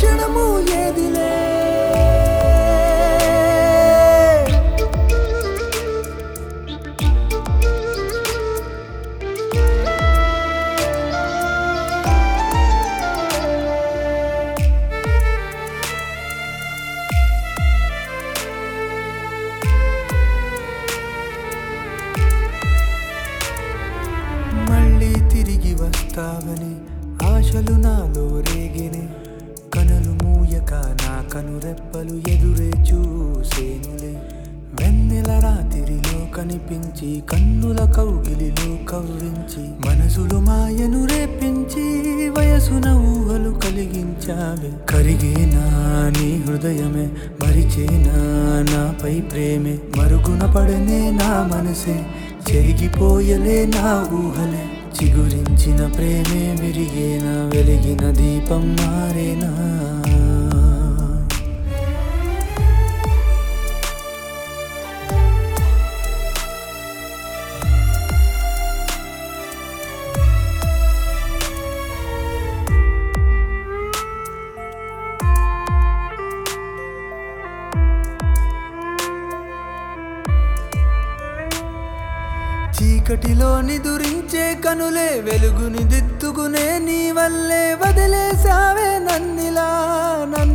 క్షణము ఏదిలే మళ్ళీ తిరిగి వస్తావని ఆశలు నాలో రేగినే కనులు మూయక నా కనురెప్పలు ఎదురే చూసేనులే వెన్నెల రాత్రిలో కనిపించి కన్నుల కౌగిలిలో కవ్వించి మనసులు మాయను రేపించి వయసున ఊహలు కలిగించావే కరిగేనా నీ హృదయమే మరిచేనా నాపై ప్రేమే మరుగున పడనే నా మనసే చెరిగిపోయలే నా ఊహలే చిగురించిన ప్రేమే విరిగేనా వెలిగిన దీపం మారేనా చీకటిలో నిదురించే కనులే వెలుగుని దిద్దుకునే నీ వల్లే వదిలేసావే నన్నిలా